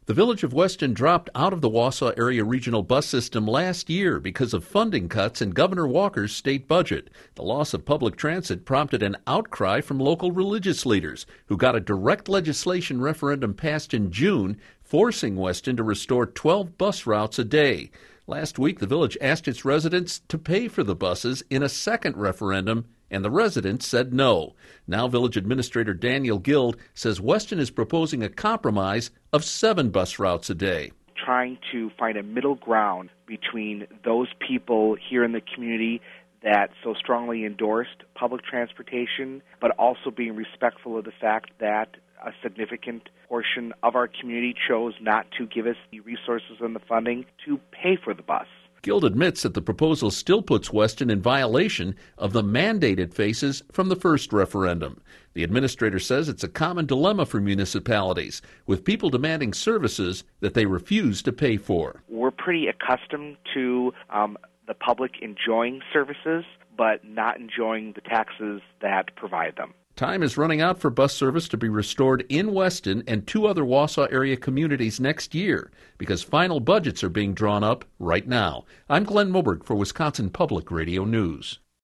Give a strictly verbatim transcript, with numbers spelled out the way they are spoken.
The Village of Weston dropped out of the Wausau Area Regional Bus System last year because of funding cuts in Governor Walker's state budget. The loss of public transit prompted an outcry from local religious leaders who got a direct legislation referendum passed in June, forcing Weston to restore twelve bus routes a day. Last week, the village asked its residents to pay for the buses in a second referendum, and the residents said no. Now Village Administrator Daniel Guild says Weston is proposing a compromise of seven bus routes a day. Trying to find a middle ground between those people here in the community that so strongly endorsed public transportation, but also being respectful of the fact that a significant portion of our community chose not to give us the resources and the funding to pay for the bus. Guild admits that the proposal still puts Weston in violation of the mandated phases from the first referendum. The administrator says it's a common dilemma for municipalities, with people demanding services that they refuse to pay for. We're pretty accustomed to um, the public enjoying services, but not enjoying the taxes that provide them. Time is running out for bus service to be restored in Weston and two other Wausau area communities next year because final budgets are being drawn up right now. I'm Glenn Moberg for Wisconsin Public Radio News.